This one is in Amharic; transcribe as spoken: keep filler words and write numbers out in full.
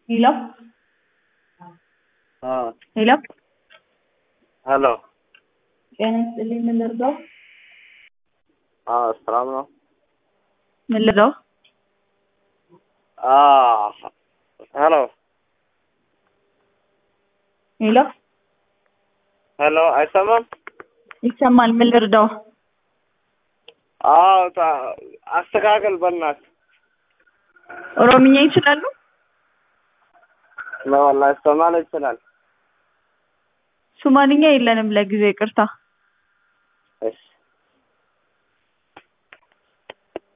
Hello? हाँ Hello? Hello ጤና ይስጥልኝ ምን ልርዳው? हाँ ሰላም ነው ምን ልርዳው? አ ሄሎ ሄሎ ሄሎ አይሰማም ይሰማል ምን ልርዳው? አዎ ታ አስተካክል በእናትህ ኦሮምኛ ይችላሉ? ነው ወላሂ ሶማሌ ይችላል ሶማሊኛ የለንም ለጊዜው ይቅርታ እሺ